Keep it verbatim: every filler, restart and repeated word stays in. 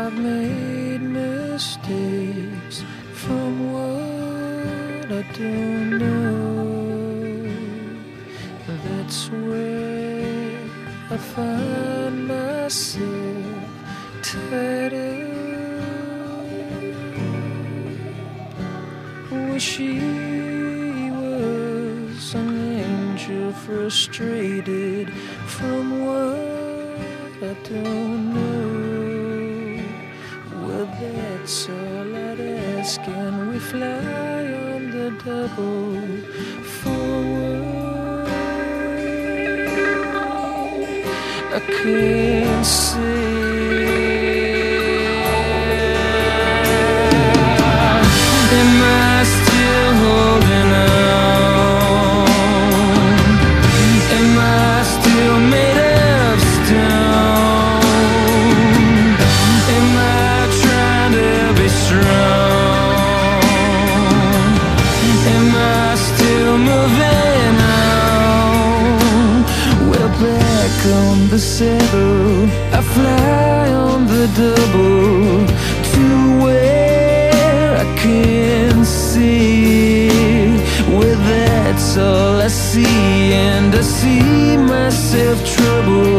I've made mistakes from what I don't know. That's where I find myself tied up. Wish he was an angel frustrated from what I don't know. Well, that's all I'd ask. Can we fly on the double forward? I can't say. Am I still holding on? Am I still made of stone? Am I trying to be strong? Am I still moving on? Well, back on the saddle, I fly on the double to where I can see. Well, that's all I see, and I see myself troubled.